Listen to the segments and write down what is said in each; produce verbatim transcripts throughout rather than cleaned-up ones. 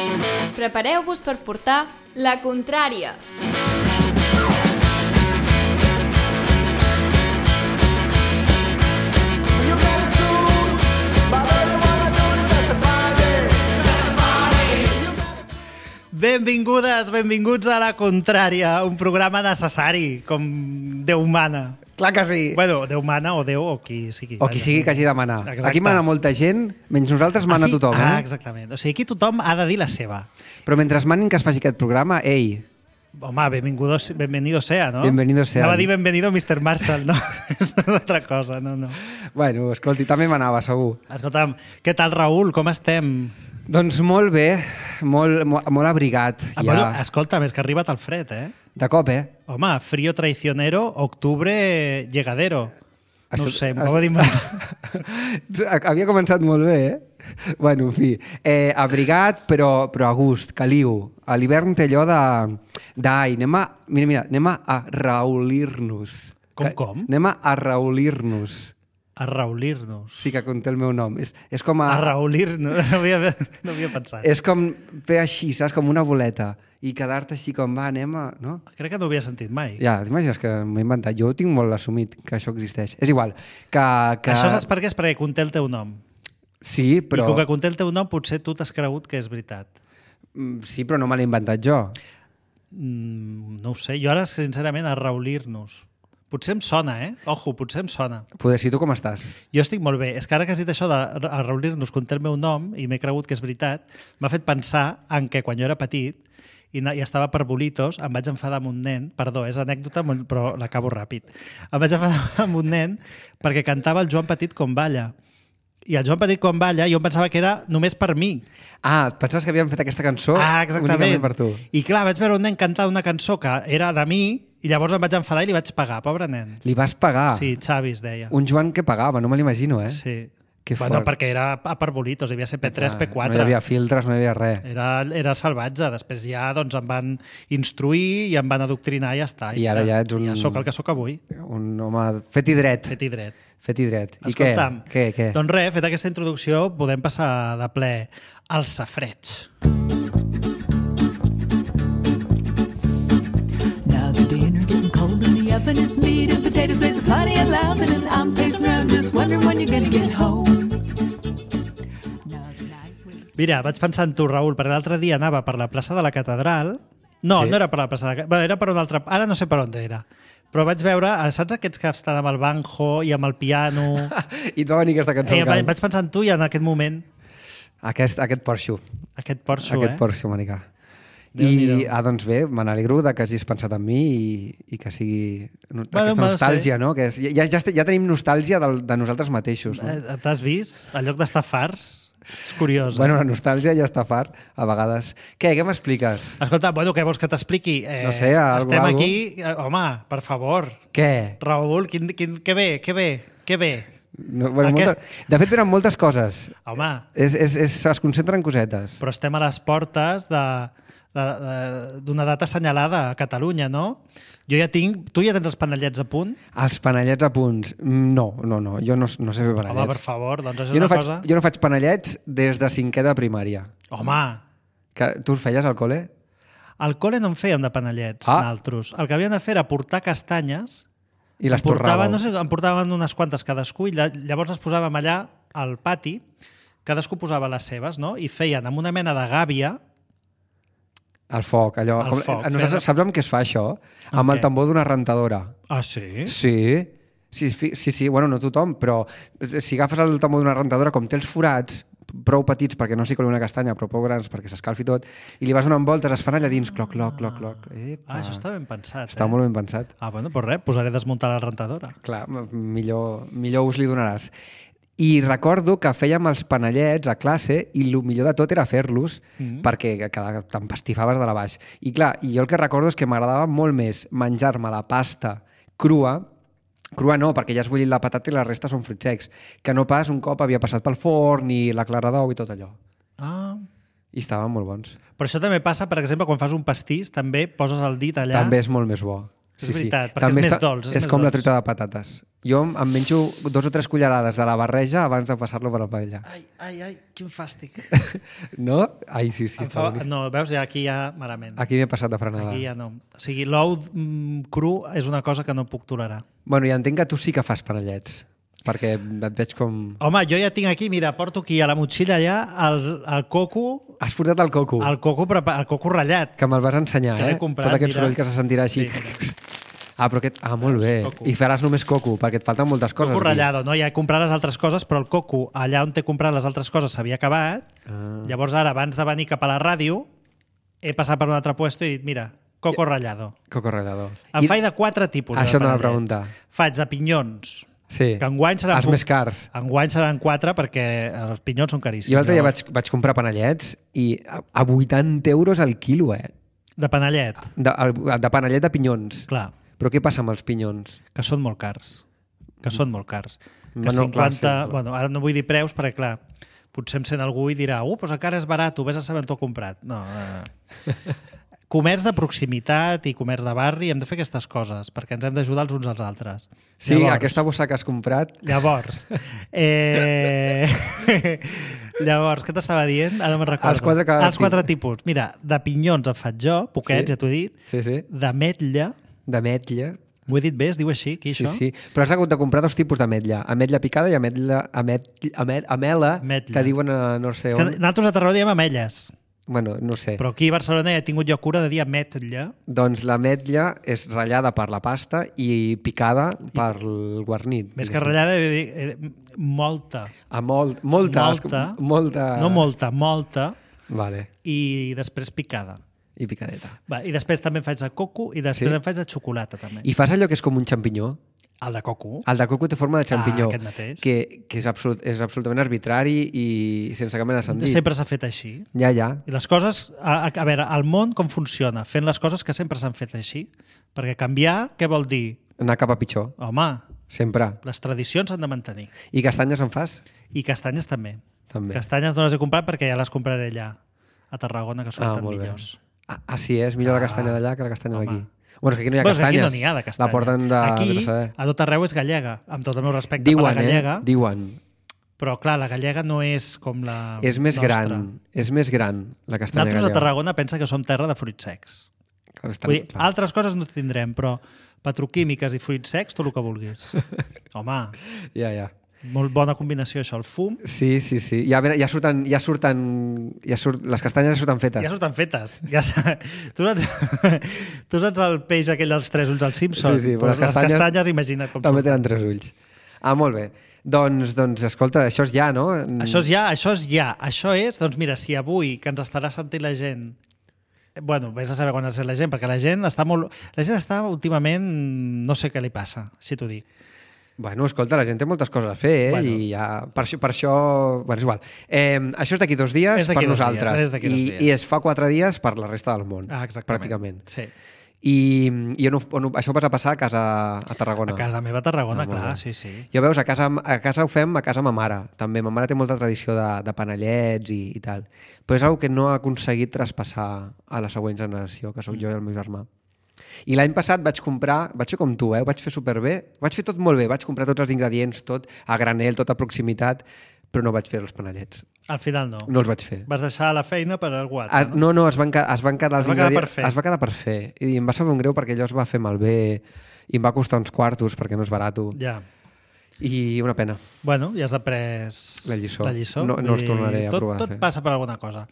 Prepareu-vos per portar la contrària. Benvingudes, benvinguts a La Contrària, un programa necessari, com Déu mana. Clar que sí. Bueno, Déu mana o Déu o qui sigui. O qui vaja. sigui que hagi de manar. Exacte. Aquí mana molta gent, menys nosaltres mana aquí, tothom, eh? Ah, exactament. O sigui, aquí tothom ha de dir la seva. Però mentre manin que es faci aquest programa, ei, Home, benvingudo, benvenido sea, no? Bienvenido sea. Anava a dir benvenido mister Marshall, no? És una altra cosa, no, no. bueno, escolti, també manava, segur. Escolta'm, què tal, Raül? Com estem? Doncs molt bé, molt, molt, molt abrigat. Ah, Ja. bueno, escolta'm, és que ha arribat el fred, eh? De cop, eh? Home, frío traicionero, octubre llegadero. No Això- ho sé, em això- acabo d'inventar. Havia començat molt bé, eh? Bueno, en fi, eh, abrigat però, però a gust, caliu. A l'hivern té allò de... d'ai, anem a... Mira, mira, anem a arraulir-nos. Com, Que- com? Anem a arraulir-nos. Arraulir-nos. Sí que conté el meu nom. És, és com a... Arraulir-nos. No havia, no havia pensat. És com fer així, saps? Com una boleta. I quedar-te així com va, anem a... No? Crec que no ho havia sentit mai. Ja, t'imagines que m'he inventat. Jo ho tinc molt assumit, que això existeix. És igual. Que, que... Això saps per què? És perquè conté el teu nom. Sí, però... I com que conté el teu nom, potser tu t'has cregut que és veritat. Mm, Sí, però no me l'he inventat jo. Mm, no ho sé. Jo ara, sincerament, arraulir-nos. Potser em sona, eh? Ojo, potser em sona. Poder si tu com estàs? Jo estic molt bé. És que ara que has dit això d'arraulir-nos conté el meu nom i m'he cregut que és veritat, m'ha fet pensar en que quan jo era petit i, na- i estava per bolitos, em vaig enfadar amb un nen, perdó, és anècdota, molt- però l'acabo ràpid. Em vaig enfadar amb un nen perquè cantava el Joan Petit com balla. I el Joan Petit quan balla jo em pensava que era només per mi. Ah, et pensaves que havíem fet aquesta cançó Ah, exactament. únicament per tu. I clar, vaig veure un nen cantar una cançó que era de mi i llavors em vaig enfadar i li vaig pagar, pobre nen. Li vas pagar? Sí, Xavi es deia. Un Joan que pagava, no me l'imagino, eh? Sí. Que bueno, fort. perquè era a per bolitos, hi havia ser P tres, P quatre. No hi havia filtres, no hi havia res. Era, era salvatge. Després ja doncs, em van instruir i em van adoctrinar i ja està. I ara ja ets un- Ja sóc el que sóc avui. Un home fet i dret. Fet i dret. Fet i dret. I Escolta'm, què? Què, què? doncs res, fet aquesta introducció, podem passar de ple al safreig. Now the dinner getting cold in the oven. It's meat and potatoes with plenty of loving, and I'm pacing around just wondering when you're gonna get home. Now the night was Mira, vaig pensar en tu, Raül, perquè l'altre dia anava per la plaça de la Catedral. No, Sí. no era per la plaça de la Catedral. Bueno, era per un altre... Ara no sé per on era. Però vaig veure, eh, saps aquests que estan amb el banjo i amb el piano? I et va venir aquesta cançó eh, al vaig, cap. vaig pensar en tu i en aquest moment, Aquest, aquest Porxo. aquest porxo, Aquest eh? Porxo, manica. Déu-n'hi-do. I, ah, doncs bé, me n'alegro de que hagis pensat en mi i, i que sigui no, Bueno, aquesta no nostàlgia, sé. no? Que és, ja, ja, ja tenim nostàlgia del, de nosaltres mateixos. No? Eh, T'has vist? En lloc d'estar farts, és curiós. Bueno, eh? la nostàlgia ja està fart, a vegades. Què, què m'expliques? Escolta, bueno, què vols que t'expliqui? Eh, No sé, algo, Estem algo. aquí... Eh, home, per favor. Què? Raül, quin, quin, que bé, que bé, que bé. No, bueno, Aquest- moltes, de fet, venen moltes coses. Home, És, és, és, es concentren en cosetes. però estem a les portes de de- de- d'una data assenyalada a Catalunya, no? Jo ja tinc... Tu ja tens els panellets a punt? Els panellets a punts. No, no, no. Jo no, no sé fer panellets. Home, per favor, doncs això és jo, no una faig, cosa... jo no faig panellets des de cinquè de primària. Home, Que, tu els feies al col·le? al col·le no en fèiem de panellets, Ah. naltros. El que havíem de fer era portar castanyes. I les Em portaven, torràveu. no sé, em portaven unes quantes cadascú i lla- llavors les posàvem allà al pati, cadascú posava les seves, no? I feien amb una mena de gàbia. El foc, allò... El com, foc, a nosaltres, fer- saps amb què es fa això? Amb Amb què? el tambor d'una rentadora. Ah, sí? Sí. Sí, fi- sí, sí, bueno, no tothom, però si agafes el tambor d'una rentadora, com té els forats, prou petits perquè no s'hi coli una castanya, però prou grans perquè s'escalfi tot, i li vas donant voltes, es fan allà dins, cloc, cloc, cloc, cloc. Epa. Ah, això està ben pensat, Està eh? molt ben pensat. Ah, bueno, doncs res, posaré a desmuntar la rentadora. Clar, m- millor, millor us li donaràs. I recordo que fèiem els panellets a classe i el millor de tot era fer-los Mm. perquè cada- t'empastifaves de la baix. I clar, i jo el que recordo és que m'agradava molt més menjar-me la pasta crua, crua no, perquè ja has bullit la patata i la resta són fruits secs, que no pas un cop havia passat pel forn i la clara d'ou i tot allò. Ah, I estaven molt bons. però això també passa, per exemple, quan fas un pastís, també poses el dit allà. També és molt més bo. És veritat, perquè També és més està- dolç. És, És més com la dolç. truita de patates. Jo em menjo dos o tres cullerades de la barreja abans de passar-lo per la paella. Ai, ai, ai, quin fàstic. No? Ai, sí, sí. Em Està fa... boníssim. No, veus, ja aquí ja malament. Aquí m'he passat de frenada. Aquí ja no. O sigui, l'ou mm, cru és una cosa que no puc tolerar. Bueno, i entenc que tu sí que fas panellets, perquè et veig com... Home, jo ja tinc aquí, mira, porto aquí a la motxilla ja el, el coco, Has portat el coco, el coco, prepa- el coco ratllat. que me'l vas ensenyar, Que l'he eh? comprat, Tot aquest mira. soroll que se sentirà així. Sí, mira. Ah, però aquest... Ah, molt bé. Coco. I faràs només coco, perquè et falten moltes coses. Coco aquí. ratllado, no? Ja he comprat les altres coses, però el coco, allà on t'he comprat les altres coses, s'havia acabat. Ah. Llavors ara, abans de venir cap a la ràdio, he passat per un altre puesto i he dit, mira, coco ratllado. Coco ratllado. Em faig de quatre tipus Això de t'anava a panellets. preguntar. Faig de pinyons, Sí, que enguany seran... els més cars. Enguany seran quatre perquè els pinyons són caríssims. Jo l'altre dia Llavors, vaig, vaig comprar panellets i a, a vuitanta euros al quilo, eh? De panellet, De, el- de panellet de pinyons. clar, Però què passa amb els pinyons? que són molt cars. Que són molt cars. Que Bueno, clar, cinquanta... sí, clar. Bueno, ara no vull dir preus perquè, clar, potser em sent algú i dirà uh, doncs encara és barat, ho vés a saber on t'ho he comprat. No, no, no. Comerç de proximitat i comerç de barri, hem de fer aquestes coses perquè ens hem d'ajudar els uns als altres. Sí, aquesta bossa que has comprat... Llavors, eh... llavors, què t'estava dient? Ara no me'n recordo. Els quatre que- Els quatre tipus. Mira, de pinyons en faig jo, poquets, Sí. ja t'ho he dit. Sí, sí. D'ametlla, D'ametlla. m'ho he dit bé, es diu així, aquí, Sí, això? sí. Però has hagut de comprar dos tipus d'ametlla. Ametlla picada i ametlla, amet, amet, amela, Ametlla. que diuen a no sé Que on. nosaltres a Tarragona diem amelles, Bueno, no sé. però aquí a Barcelona ja he tingut jo cura de dir ametlla. Doncs l'ametlla és ratllada per la pasta i picada per el guarnit. Més que diguéssim. ratllada, he de dir, eh, molta. A molt, molta. Molta. molta. No molta, molta. Vale. I després picada. I picadeta. Va, I després també en faig de coco i després Sí? en faig de xocolata, també. I fas allò que és com un xampinyó? El de coco. El de coco té forma de xampinyó. Ah, aquest mateix. Que, que és, absolut, és absolutament arbitrari i sense cap mena de sentit. Sempre s'ha fet així. Ja, ja. I les coses... A, a, a veure, al món com funciona? Fent les coses que sempre s'han fet així. Perquè canviar, què vol dir? Anar cap a pitjor. Home, Sempre. les tradicions s'han de mantenir. I castanyes en fas? I castanyes també. També. Castanyes no les he comprat perquè ja les compraré allà, a Tarragona, que surten molt bé. millors. Ah, ah, sí, és millor la castanya Ah, d'allà que la castanya home. d'aquí. Bueno, és que aquí no hi ha Bueno, és que aquí castanyes. no n'hi ha de castanya. La porten de... Aquí, de saber. a tot arreu és gallega, amb tot el meu respecte Diuen, per la gallega. eh? Diuen. Però, clar, la gallega no és com la És més nostra. gran. És més gran, la castanya Nosaltres a gallega. Tarragona pensa que som terra de fruits secs. Estan, Vull dir, clar. altres coses no tindrem, però petroquímiques i fruits secs, tot el que vulguis. Home, Ja, ja. molt bona combinació, això, el fum. Sí, sí, sí. Ja, ven- ja surten... Ja surten ja surt, les castanyes ja surten fetes. Ja surten fetes. Ja sa- tu, saps, tu saps el peix aquell dels tres ulls als Simpsons? Sí, sí, però Pues les castanyes castanyes, imagina't com També surten. tenen tres ulls. Ah, molt bé. Doncs, doncs escolta, això és ja, no? Això és ja, això és ja. Això és, doncs mira, si avui que ens estarà sentint la gent, bueno, vés a saber quan ha sent la gent, perquè la gent està molt... La gent està últimament... No sé què li passa, si t'ho dic. Bueno, escolta, la gent té moltes coses a fer, eh? Bueno. I ja, per, això, per això... Bueno, és igual. Eh, això és d'aquí dos dies És d'aquí per dos nosaltres. dies, és d'aquí dos I, dies. I es fa quatre dies per la resta del món. Ah, exactament. Pràcticament. Sí. I, i on, ho- on, ho- això vas a passar a casa a Tarragona. A casa meva a Tarragona, Ah, molt clar, bé. sí, sí. Jo veus, a casa, a casa ho fem a casa ma mare, també. Ma mare té molta tradició de, de panellets i, i tal. Però és una que no ha aconseguit traspassar a la següent generació, que sóc jo i el meu germà. I l'any passat vaig comprar, vaig fer com tu, eh? Ho vaig fer superbé, vaig fer tot molt bé, vaig comprar tots els ingredients, tot a granel, tot a proximitat, però no vaig fer els panellets. Al final no. No els vaig fer. Vas deixar la feina per algú altre, Ah, no? no, no, es van, ca- es van quedar els Es va quedar ingredients... per fer. Es va quedar per fer. I em va saber un greu perquè allò es va fer malbé i em va costar uns quartos perquè no és barato. Ja. I una pena. Bueno, ja has après La lliçó. La lliçó. No- no els I tornaré a tot, provar a Tot fer. passa per alguna cosa.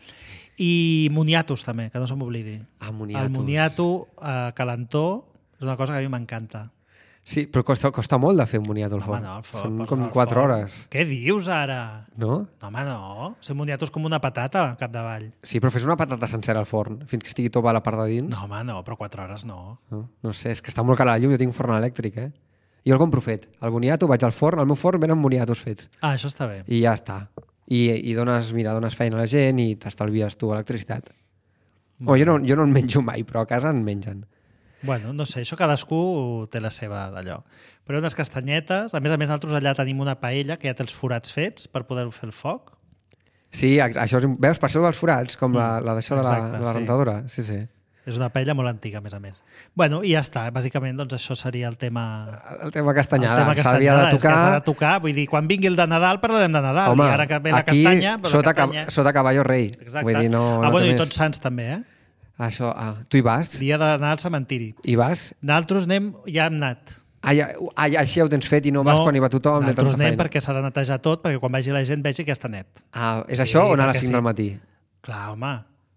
I moniatos també, que no se m'oblidi. Ah, moniatos. El moniato eh, calentó és una cosa que a mi m'encanta. Sí, però costa, costa molt de fer un moniato al Home, forn. no, al forn, Són posa com al quatre forn. hores, Què dius ara? no? Home, no. Ser moniato és com una patata al capdavall. Sí, però fes una patata sencera al forn, fins que estigui tova la part de dins. No, home, no, però quatre hores no. No, no sé, és que està molt cara la llum, jo tinc un forn elèctric, eh? Jo el compro fet. El boniato, vaig al forn, al meu forn venen boniatos fets. Ah, això està bé. I ja està. I, i dones, mira, dones feina a la gent i t'estalvies tu electricitat. O jo no, jo no en menjo mai, però a casa en mengen. Bueno, no sé, això cadascú té la seva d'allò. Però unes castanyetes, a més a més nosaltres allà tenim una paella que ja té els forats fets per poder-ho fer el foc. Sí, ex- això és, veus, per això dels forats, com la, la d'això de la, Exacte, de la sí. rentadora. Sí, sí. És una paella molt antiga, a més a més. Bueno, i ja està. Bàsicament, doncs, això seria el tema... El tema castanyada. El tema S'havia castanyada, de tocar... és que s'ha de tocar. Vull dir, quan vingui el de Nadal parlarem de Nadal. Home, I ara que ve la aquí, castanya... Però sota, la castanya... Ca... sota caballo rei. Exacte. Vull dir, no, ah, no bueno, té i més. Tots Sants també, eh? Això, ah, tu hi vas? Dia d'anar al cementiri. Hi vas? Nosaltres anem... Ja hem anat. Ah, ja, ah, ja, així ho tens fet i no vas quan hi va tothom? Nosaltres anem perquè s'ha de netejar tot, perquè quan vagi la gent vegi que està net. Ah, és Sí, això o anar a les perquè cinc sí. del matí? Clar, home.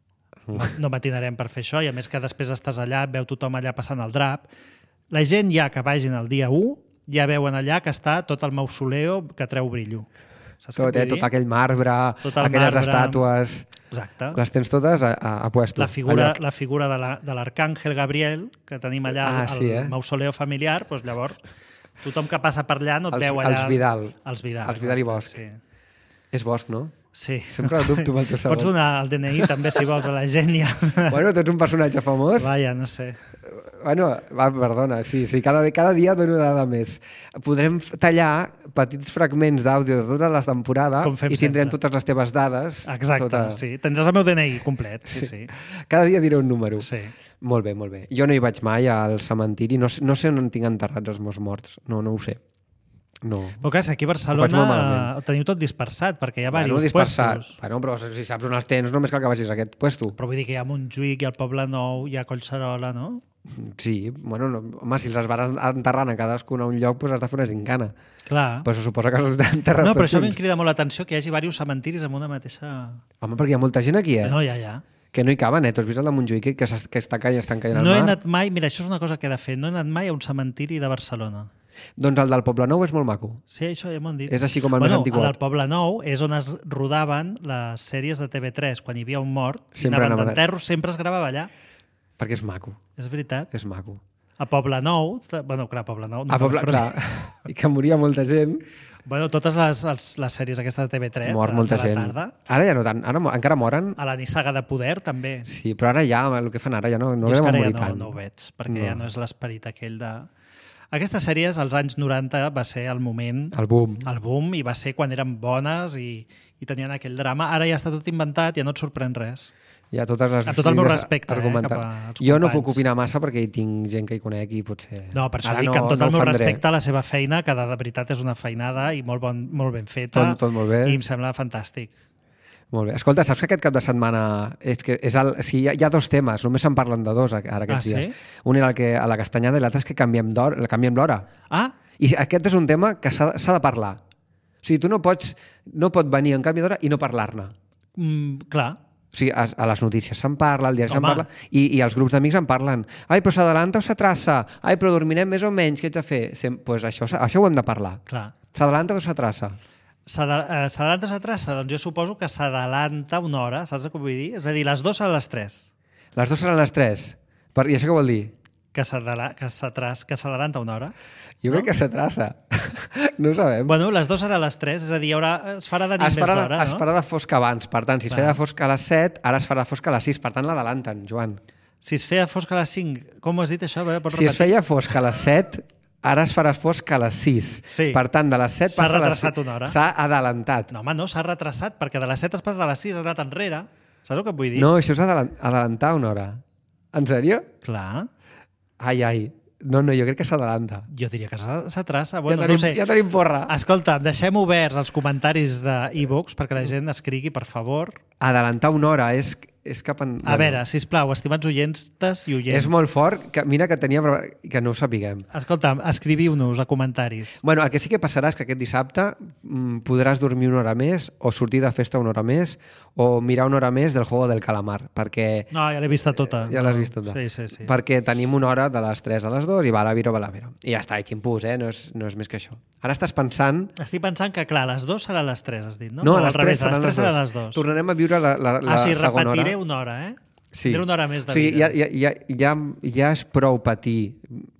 No matinarem per fer això, i a més que després estàs allà, veu tothom allà passant el drap. La gent ja que vagin el dia u, ja veuen allà que està tot el mausoleo que treu brillo. Saps Tot, eh? Tot aquell marbre, Tot el aquelles marbre. estàtues... Exacte. Les tens totes a, a, a puesto. La figura, Allò. la figura de la- de l'Arcàngel Gabriel, que tenim allà Ah, al sí, eh? mausoleo familiar, doncs llavors tothom que passa per allà no et Els- veu allà... els Vidal. Els Vidal. Els Vidal i Bosch. Sí. És Bosch, no? Sí. Sempre dubto amb el teu segon. Pots donar el D N I també, si vols, a la gent. Ja. Bueno, tu ets un personatge famós. Vaja, no sé. Bueno, va, perdona, sí, sí, cada, cada dia dono una dada més. Podrem f- tallar petits fragments d'àudio de tota la temporada Com fem i tindrem sempre. totes les teves dades. Exacte, tota... sí. Tindràs el meu D N I complet. Sí, sí. Cada dia diré un número. sí. Molt bé, molt bé. Jo no hi vaig mai al cementiri, no, sé- no sé on tinc enterrats els meus morts, no, no ho sé. No. Però clar, si aquí a Ho faig molt Barcelona malament. ho teniu tot dispersat, perquè hi ha Bueno, diversos dispersat. puestos. Bueno, però si saps on els tens, només cal que vagis a aquest puesto. Però vull dir que hi ha Montjuïc, hi ha el Poble Nou, hi ha Collserola, no? Sí, bueno, no, home, si els vas enterrant a cadascun a un lloc, doncs has de fer una gincana. Clar. Però se suposa que els enterres No, però tots això em junts. crida molt l'atenció, que hi hagi diversos cementiris amb una mateixa... Home, perquè hi ha molta gent aquí, eh? No, ja, ja. Que no hi caben, eh? Tu has vist el de Montjuïc que, que, s'es- que està caient, estan caient al No he mar? anat mai... Mira, això és una cosa que he de fer. No he anat mai a un cementiri de Barcelona. Doncs el del Poble Nou és molt maco. Sí, això ja m'ho han dit. És així com el bueno, més antiguat. El del Poble Nou és on es rodaven les sèries de T V tres. Quan hi havia un mort, Sempre anaven anaven a- d'enterros, sempre es gravava allà. Perquè és maco, És veritat. és maco. A Poble Nou... Bueno, clar, Poble Nou... A Poble, però- clar, i que moria molta gent, Bueno, totes les, les, les sèries aquestes de T V tres, mor de, molta de la gent. tarda. Ara ja no tant, ara mo- encara moren, A la nissaga de Poder, també. sí, però ara ja, el que fan ara ja no, no Jo és que deuen ara morir ja no, tant. no ho veig, perquè No. ja no és l'esperit aquell de... Aquestes sèries, als anys noranta, va ser el moment, El boom. el boom, i va ser quan eren bones i, i tenien aquell drama. Ara ja està tot inventat, ja no et sorprèn res. Hi ha totes les Amb tot el meu línies respecte, eh, argumentals. cap als Jo no companys. puc opinar massa perquè hi tinc gent que hi conec i potser... No, per això Ara dic que amb tot no el meu ho fendré. respecte a la seva feina, que de, de veritat és una feinada i molt, bon, molt ben feta. Tot- tot molt bé. I em sembla fantàstic. Molt bé. Escolta, saps que aquest cap de setmana... És que és el, sí, hi, ha, hi ha dos temes, només se'n parlen de dos ara aquests Ah, sí? dies. Un era el que, a la castanyada i l'altre és que canviem d'hora- canviem l'hora. Ah, I aquest és un tema que s'ha s'ha de parlar. O sigui, tu no pots no pot venir en canvi d'hora i no parlar-ne. mm, clar. O sigui, a, a les notícies se'n parla, al diari se'n Home. parla, i, i els grups d'amics en parlen. Ai, però s'adalanta o s'atrassa? Ai, però dormirem més o menys, què ets de fer? Sem pues això, això ho hem de parlar. Clar. S'adalanta o s'atrassa? S'ada- eh, S'adalanta o s'atrassa? Doncs jo suposo que s'adalanta una hora, saps què vull dir? És a dir, les dues a les tres. Les dues seran les tres. Per, I això què vol dir? Que s'adala- que s'atras- que s'adalanta una hora. Jo No? crec que s'atrassa. no ho sabem. Bueno, les dues serà a les tres, és a dir, hi haurà, es farà de nit es, més farà de, d'hora, es no? farà de fosc abans. Per tant, si es Clar. feia de fosc a les set, ara es farà de fosc a les sis. Per tant, l'adalanten, Joan. Si es feia fosc a les cinc, com ho has dit això? A veure, pots Si es repetir? feia fosc a les set, ara es farà fosc a les sis. Sí. Per tant, de les set S'ha passa a les retrasat sis. una hora. S'ha adalantat. No, home, no, s'ha retrasat, perquè de les set has passat a les sis, has anat enrere. Saps el que et vull dir? No, això és adalan- adelantar una hora. En sèrio? Clar. Ai, ai. No, no, jo crec que s'adalanta. Jo diria que s'ha- s'atrassa. Bueno, Bueno, ja, tenim, no ho sé. ja tenim porra. Escolta, deixem oberts els comentaris d'e-books perquè la gent escrigui, per favor. Adelantar una hora és, és cap... En... A veure, sisplau, estimats oyentes i oients. És molt fort. Que, mira que tenia... que no ho sapiguem. Escolta, escriviu-nos a comentaris. Bueno, el que sí que passarà és que aquest dissabte mm, podràs dormir una hora més o sortir de festa una hora més o mirar una hora més del Juego del Calamar, perquè... No, ja l'he vista tota. Ja l'has vist tota. Sí, sí, sí. Perquè tenim una hora de les tres a les dues i va a la viro, va a la viro. I ja està, i ximpús, eh? No és, no és més que això. Ara estàs pensant... Estic pensant que, clar, les dues seran les tres, has dit, no? No, O a les al revés, tres seran les tres les seran dues. les dues. Tornarem a viure la, la, la Ah, sí, segona repetiré hora. una hora, eh? Sí. Tindré una hora més de o sigui, vida. ja, ja, ja, ja, ja és prou patir.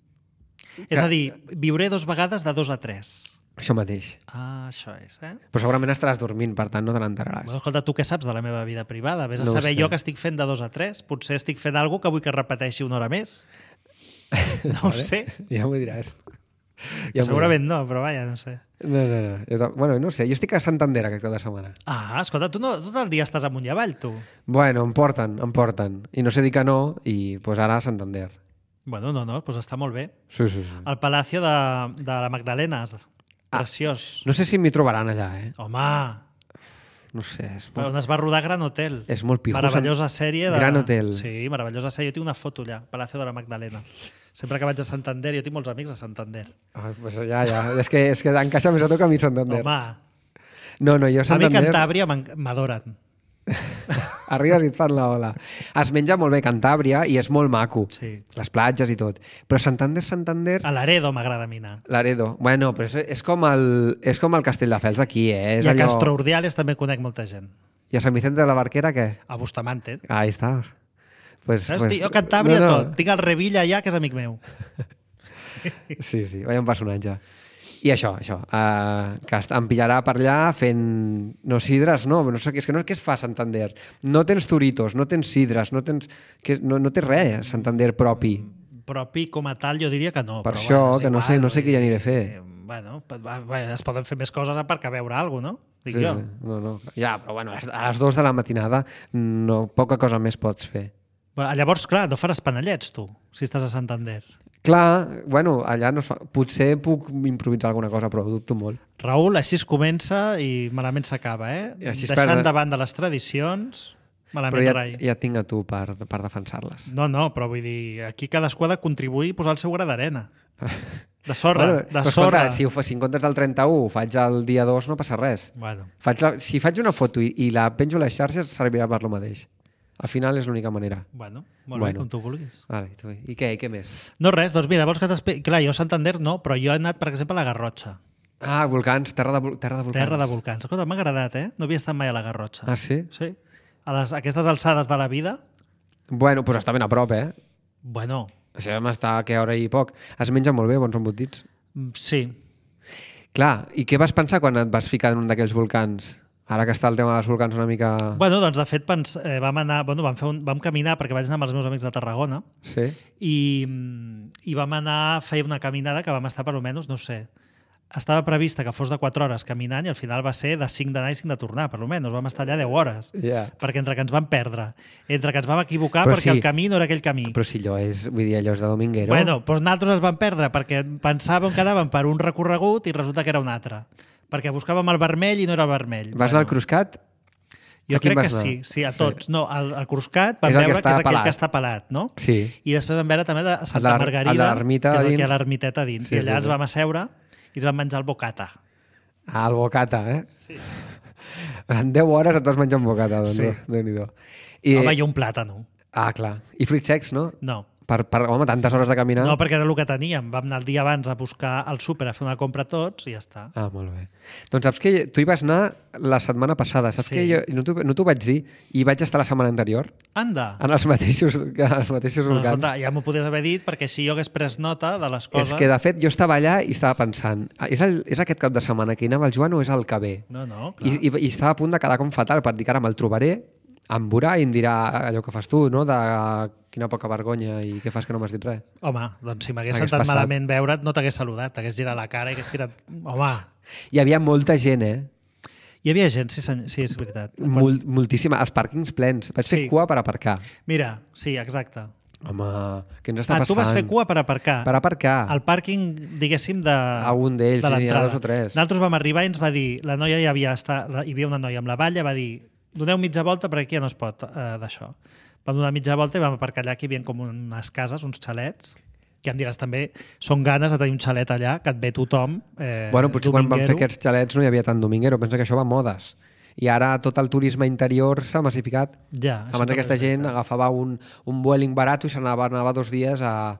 És a dir, viuré dos vegades de dos a tres. Això mateix. Ah, això és, eh? Però segurament estaràs dormint, per tant no te n'enteraràs. Bueno, escolta, tu què saps de la meva vida privada? Vés a No ho saber sé. jo que estic fent de dos a tres. Potser estic fent alguna que vull que repeteixi una hora més. No ho sé. Ja m'ho diràs. Ja Segurament no, però vaja, no sé. No, no, no. Jo, ta- bueno, no sé, jo estic a Santander aquest cap de setmana. Ah, escolta, tu no, tot el dia estàs amunt i avall, tu. Bueno, em porten, em porten. I no sé dir que no, i pues ara a Santander. Bueno, no, no, doncs està molt bé. Sí, sí, sí. El Palacio de, de la Magdalena, preciós. No sé si m'hi trobaran allà, eh? Home, No sé, és però molt, on es va rodar Gran Hotel. és molt pijo. Meravellosa sèrie. De... Gran Hotel. Sí, meravellosa sèrie. Jo tinc una foto allà, Palacio de la Magdalena. Sempre que vaig a Santander, jo tinc molts amics a Santander. Ah, pues ja, ja. És que, és que encaixa més a tu que a mi Santander. Home, No, no, jo a a mi Santander... Cantàbria m'en- m'adoren. Arribes i et fan la ola. Es menja molt bé Cantàbria i és molt maco. Sí. Les platges i tot. Però Santander, Santander... A l'Aredo m'agrada a mi anar. Laredo. Bueno, però és, és, com el, és com el Castelldefels d'aquí, eh? És I a allò... Castro Urdiales també conec molta gent. I a Sant Vicente de la Barquera, què? A Bustamante. Ahí està. Pues, Saps? pues... Jo Cantàbria no, no. tot. Tinc el Revilla allà, que és amic meu. Sí, sí, vaya un personatge. I això, això, uh, que est- em pillarà per allà fent... No, sidres, no, no sé, és que no és que es fa a Santander. No tens turitos, no tens sidres, no tens... Que, no, no té res, a Santander propi. Propi com a tal jo diria que no. Per però això, bueno, és que no sé- no sé vull què hi dir, aniré a fer. eh, Bueno, pa- va- va, es poden fer més coses a part que veure alguna cosa, no? Dic Sí, jo. sí. No, no. Ja, però bueno, a les- a les dues de la matinada no, poca cosa més pots fer. Bueno, llavors, clar, no faràs panellets, tu, si estàs a Santander. Clar, bueno, allà no es fa... Potser puc improvisar alguna cosa, però ho dubto molt. Raül, així es comença i malament s'acaba, eh? I així es Deixant perd- davant de les tradicions, malament Però ja, rai. ja tinc a tu per, per defensar-les. No, no, però vull dir, aquí cadascú ha de contribuir i posar el seu gra d'arena. De sorra, Bueno, de però sorra. escolta, si, ho fa, si en comptes del trenta-u ho faig el dia dos, no passa res. Bueno, Faig la, si faig una foto i, i la penjo a les xarxes, servirà per lo mateix. Al final és l'única manera. bueno, molt Bueno. bé, com tu vulguis. Vale, tu, I què? I què més? No res, doncs mira, vols que t'expliqui... Clar, jo a Santander no, però jo he anat, per exemple, a la Garrotxa. Ah, volcans, terra de, vol- terra de volcans. Terra de volcans. Escolta, m'ha agradat, eh? No havia estat mai a la Garrotxa. Ah, sí? Sí. A les, a aquestes alçades de la vida, Bueno, doncs està ben a prop, eh? bueno, Això vam estar a que hora i poc. Es menja molt bé, bons embotits. mm, sí. Clar, i què vas pensar quan et vas ficar en un d'aquells volcans? Ara que està el tema dels volcans una mica... Bueno, doncs de fet pens, eh, vam anar, bueno, vam, fer un, vam caminar perquè vaig anar amb els meus amics de Tarragona Sí? i, mm, i vam anar a fer una caminada que vam estar per almenys, no ho sé, estava prevista que fos de quatre hores caminant i al final va ser de cinc d'anar i cinc de tornar, per almenys. Vam estar allà deu hores. Ja. Perquè entre que ens vam perdre, entre que ens vam equivocar Però perquè sí. el camí no era aquell camí. Però si allò és, vull dir, allò és de dominguero. Bueno, doncs nosaltres ens vam perdre perquè pensàvem que anàvem per un recorregut i resulta que era un altre. Perquè buscàvem el vermell i no era el vermell. Vas anar al Cruscat? Jo A quin crec vas que anar? sí, sí, a Sí. tots. No, al, al Cruscat vam És el que veure que, està és aquell pelat. que està pelat, no? Sí. I després vam veure també de El de Santa l'er- Margarida, el de l'ermita que és el dins. que hi ha l'ermiteta dins. Sí, I allà sí, ens sí. vam asseure i ens vam menjar el bocata. Ah, el bocata, eh? Sí. En deu hores et vas menjar un bocata, doncs. Sí. Déu-n'hi-do. I... I... Home, i un plàtano. Ah, clar. I fruits secs, no? No. Per, per, home, tantes hores de caminar. No, perquè era el que teníem. Vam anar el dia abans a buscar al súper a fer una compra tots i ja està. Ah, molt bé. Doncs saps que tu hi vas anar la setmana passada. Saps Sí. que jo no t'ho no t'ho vaig dir i vaig estar la setmana anterior Anda! en els mateixos, en els mateixos Doncs, volcans. escolta, ja m'ho podies haver dit perquè si jo hagués pres nota de les coses... És que, de fet, jo estava allà i estava pensant ah, és, el, és aquest cap de setmana que hi anava el Joan o és el que ve? No, no, clar. I, i, I estava a punt de quedar com fatal per dir que ara me'l trobaré, em veurà i em dirà allò que fas tu, no? De quina poca vergonya i què fas que no m'has dit res. Home, doncs si m'hagués Hagués sentat passat. malament veure't, no t'hagués saludat, t'hagués girat la cara i hagués tirat... Home, Hi havia molta gent, eh? hi havia gent, sí, senyor, sí és veritat. Quan... Mol, moltíssima. Els pàrquings plens. Vaig fer Sí. cua per aparcar. Mira, sí, exacte. Home, què ens està Ah, passant? tu vas fer cua per aparcar. Per aparcar. Al pàrquing, diguéssim, de, A un d'ells, de n'hi ha l'entrada. dos o tres. Nosaltres vam arribar i ens va dir, la noia ja havia estat, hi havia una noia amb la valla, va dir, doneu mitja volta perquè aquí ja no es pot eh, d'això. Vam donar mitja volta i vam aparcar allà, que hi havia com unes cases, uns xalets, que em diràs també, són ganes de tenir un xalet allà, que et ve tothom. Eh, Bueno, potser quan van fer dominguero. aquests xalets no hi havia tant dominguero. Pensa que això va a modes. I ara tot el turisme interior s'ha massificat. Ja, això Abans també aquesta és gent veritat. agafava un, un Vueling barat i s'anava anava dos dies a,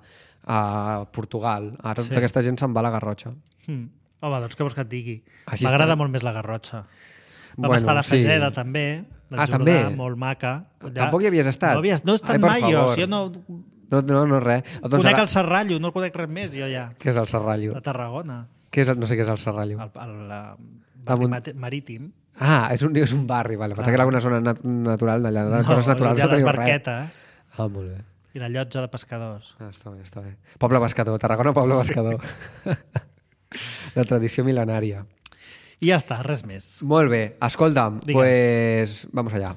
a Portugal. Ara Sí. tota aquesta gent se'n va a la Garrotxa. Mm. Home, doncs què vols que et digui? Així M'agrada està. molt més la Garrotxa. Vam Bueno, estar a la sí. Fageda, també. del Ah, Jordà, també? Molt maca. Allà... Tampoc hi havies estat? No, havies... no he estat Ai, per mai jo. favor. Si jo no... No, no, no res. Doncs conec ara... el Serrallo, no conec res més, jo ja. Què és el Serrallo? De Tarragona. Què és el... No sé què és el Serrallo. El, el, la, Damunt- mate- marítim. Ah, és un, és un barri, vale. Pensava Ah. que era una zona nat natural d'allà. De No, coses naturals hi ha no les teniu res. barquetes. Ah, molt bé. I la llotja de pescadors. Ah, està bé, està bé. Poble pescador, Tarragona, poble pescador. De tradició mil·lenària. I ja està, res més. Molt bé, escolta'm, Digues. pues vamos allá.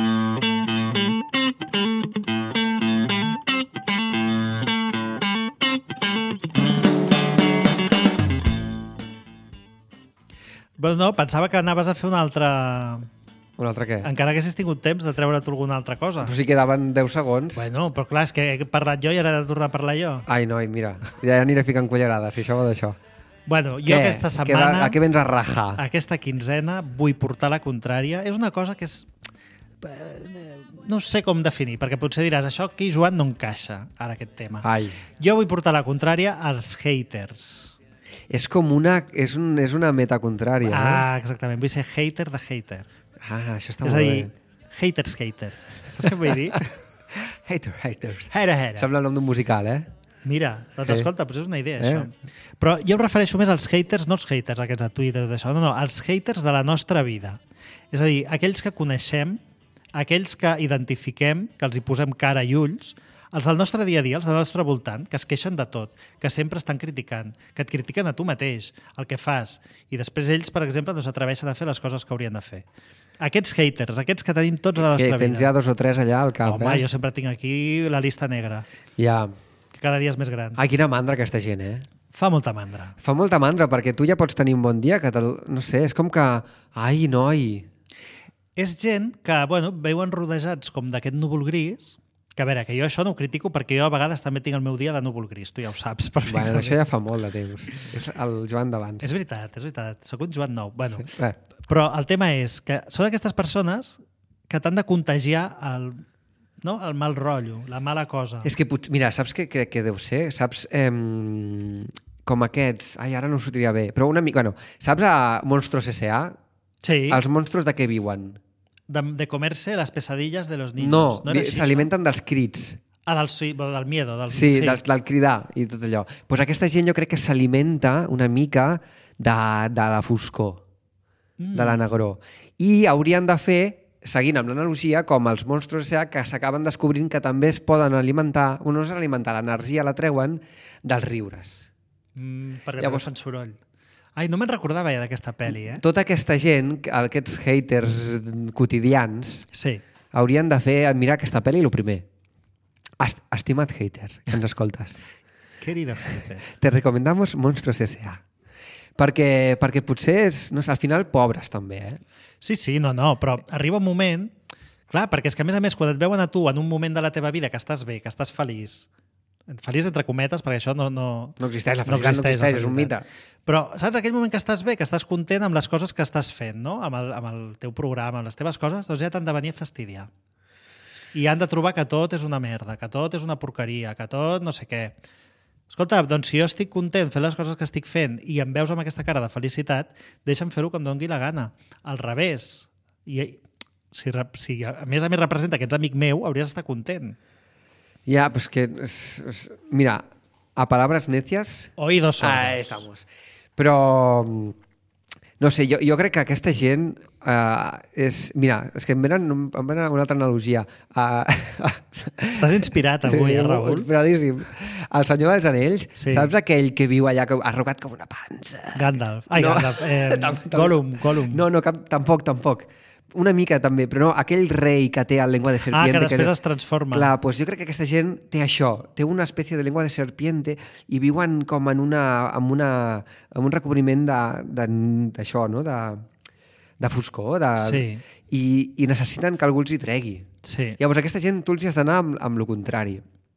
Bueno, no, pensava que anaves a fer una altra... Un altre què? Encara que haguessis tingut temps de treure't alguna altra cosa. Però si quedaven deu segons. Bueno, però clar, és que he parlat jo i ara he de tornar a parlar jo. Ai, noi, mira, ja aniré ficant cullerades, si això va d'això. Bueno, jo Què? aquesta Què setmana, va- a què vens a rajar? aquesta quinzena, vull portar la contrària. És una cosa que és... eh, No sé com definir, perquè potser diràs, això aquí, Joan, no encaixa, ara, aquest tema. Ai, Jo vull portar la contrària als haters. és com una... És, un, és una meta contrària, eh? Ah, exactament. Vull ser hater de hater. Ah, això està És a molt dir, bé. haters hater. Saps què vull dir? Hater, haters. Hater, hater. Sembla el nom d'un musical, eh? Mira, doncs Sí. escolta, potser és una idea, Eh? això. Però jo em refereixo més als haters, no els haters aquests de Twitter i tot això, no, no, als haters de la nostra vida. És a dir, aquells que coneixem, aquells que identifiquem, que els hi posem cara i ulls, els del nostre dia a dia, els del nostre voltant, que es queixen de tot, que sempre estan criticant, que et critiquen a tu mateix, el que fas, i després ells, per exemple, no s'atreveixen a fer les coses que haurien de fer. Aquests haters, aquests que tenim tots a la Que nostra tens vida. ja dos o tres allà al cap, Home, eh? jo sempre tinc aquí la llista negra, Ja. que cada dia és més gran. Ai, quina mandra aquesta gent, eh? Fa molta mandra. Fa molta mandra, perquè tu ja pots tenir un bon dia, que te'l... no sé, és com que... Ai, noi... És gent que, bueno, veuen rodejats com d'aquest núvol gris, que a veure, que jo això no ho critico perquè jo a vegades també tinc el meu dia de núvol gris, tu ja ho saps Bueno, perfectament. això ja fa molt de temps. És el Joan d'abans. És veritat, és veritat, sóc un Joan nou. Bueno, Eh, però el tema és que són aquestes persones que t'han de contagiar el, no? el mal rotllo, la mala cosa. és que, potser, mira, saps què crec que deu ser? Saps, eh, com aquests... Ai, ara no us sortiria bé. Però una mica... Bueno, saps a Monstruos S A? Sí, Els monstruos de què viuen? de, de comerse las pesadillas de los niños. No, era vi- així, s'alimenten dels crits. això? Ah, del, sí, del miedo. Del, Sí, del, del cridar i tot allò. Doncs pues aquesta gent jo crec que s'alimenta una mica de, de la foscor, Mm. de la negror. I haurien de fer, seguint amb l'analogia, com els monstruos S A que s'acaben descobrint que també es poden alimentar, o no és alimentar, l'energia la treuen dels riures. Mm, perquè Llavors- Llavors... fan soroll. Ai, no me'n recordava ja d'aquesta pel·li, eh? Tota aquesta gent, aquests haters quotidians, Sí. haurien de fer admirar aquesta pel·li, el primer. Est Estimat hater, que ens escoltes. Querido hater. Te recomendamos Monstruos S A. Perquè, perquè potser, és, no sé, al final, pobres també, eh? Sí, sí, no, no, però arriba un moment... Clar, perquè és que, a més a més, quan et veuen a tu en un moment de la teva vida que estàs bé, que estàs feliç, feliç entre cometes, perquè això no... No, No existeix, la felicitat no existeix, la és un mite. felicitat. Però, saps, aquell moment que estàs bé, que estàs content amb les coses que estàs fent, no? Amb el, amb el teu programa, amb les teves coses, doncs ja t'han de venir a fastidiar. I han de trobar que tot és una merda, que tot és una porqueria, que tot no sé què. Escolta, doncs si jo estic content fent les coses que estic fent i em veus amb aquesta cara de felicitat, deixa'm fer-ho que em doni la gana. Al revés. I si, re- si a més a més representa que ets amic meu, hauries d'estar content. Ja, pues que... És, és, mira, a palabras necias... Oídos sordos. Ahí estamos. Però... No sé, jo, jo crec que aquesta gent uh, és... Mira, és que em venen, em venen una altra analogia. Uh, Estàs inspirat avui, eh, Raül? Inspiradíssim. El Senyor dels Anells, Sí. saps aquell que viu allà que, arrugat com una pansa? Gandalf. Ai, No. Gandalf. Eh, Tam- tam- Gollum, Gollum. No, no, cap, tampoc, tampoc. Una mica també, però no, aquell rei que té el lengua de Ah, serpiente... que després no- es transforma. Clar, doncs jo crec que aquesta gent té això, té una espècie de lengua de serpiente i viuen com en, una, en, una, en un recobriment de- de- d'això, no? De, de foscor, de, Sí. i, i necessiten que algú els hi tregui. Sí. Llavors aquesta gent tu els hi has d'anar amb, amb lo contrari.